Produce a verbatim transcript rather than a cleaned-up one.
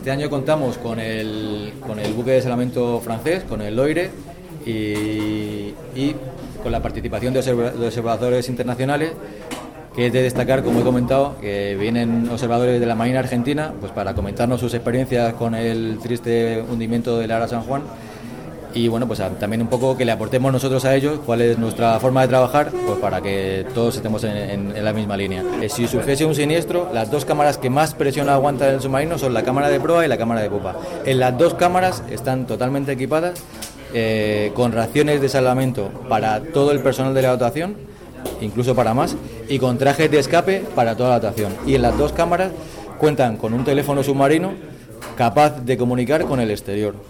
Este año contamos con el, con el buque de salvamento francés, con el Loire, y, y con la participación de, observa, de observadores internacionales, que es de destacar, como he comentado, que vienen observadores de la Marina Argentina pues para comentarnos sus experiencias con el triste hundimiento del Ara San Juan. Y bueno, pues también un poco que le aportemos nosotros a ellos cuál es nuestra forma de trabajar, pues para que todos estemos en, en, en la misma línea. Eh, si surgiese un siniestro, las dos cámaras que más presión aguanta el submarino son la cámara de proa y la cámara de popa. En las dos cámaras están totalmente equipadas, eh, con raciones de salvamento para todo el personal de la dotación, incluso para más, y con trajes de escape para toda la dotación. Y en las dos cámaras cuentan con un teléfono submarino capaz de comunicar con el exterior.